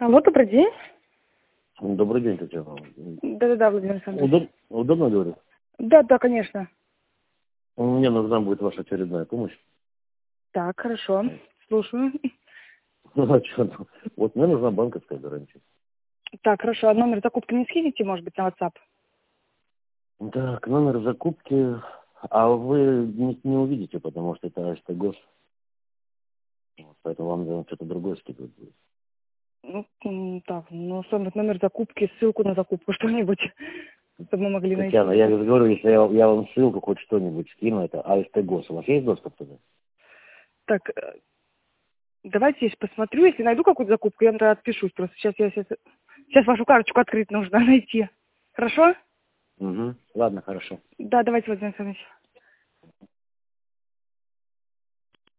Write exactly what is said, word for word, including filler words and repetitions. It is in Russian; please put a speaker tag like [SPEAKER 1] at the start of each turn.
[SPEAKER 1] Алло, добрый день.
[SPEAKER 2] Добрый день, Татьяна.
[SPEAKER 1] Да-да-да, Владимир Александрович.
[SPEAKER 2] Удоб... Удобно говорить?
[SPEAKER 1] Да-да, конечно.
[SPEAKER 2] Мне нужна будет ваша очередная помощь.
[SPEAKER 1] Так, хорошо. Слушаю.
[SPEAKER 2] Ну, а что, ну, вот мне нужна банковская гарантия.
[SPEAKER 1] Так, хорошо. А номер закупки не скинете, может быть, на WhatsApp?
[SPEAKER 2] Так, номер закупки... А вы не, не увидите, потому что это АСТ ГОС. Вот, поэтому вам наверное, что-то другое скидывать будет.
[SPEAKER 1] Ну, м, так, ну, что-нибудь, номер закупки, ссылку на закупку, что-нибудь, чтобы мы могли
[SPEAKER 2] Татьяна,
[SPEAKER 1] найти.
[SPEAKER 2] я же говорю, если я, я вам ссылку хоть что-нибудь скину, это АСТ ГОС. У вас есть доступ туда?
[SPEAKER 1] Так, э, давайте я посмотрю, если найду какую-то закупку, я вам тогда отпишусь. Просто сейчас я сейчас, сейчас вашу карточку открыть нужно найти. Хорошо?
[SPEAKER 2] Угу. Ладно, хорошо.
[SPEAKER 1] Да, давайте, Владимир Александрович.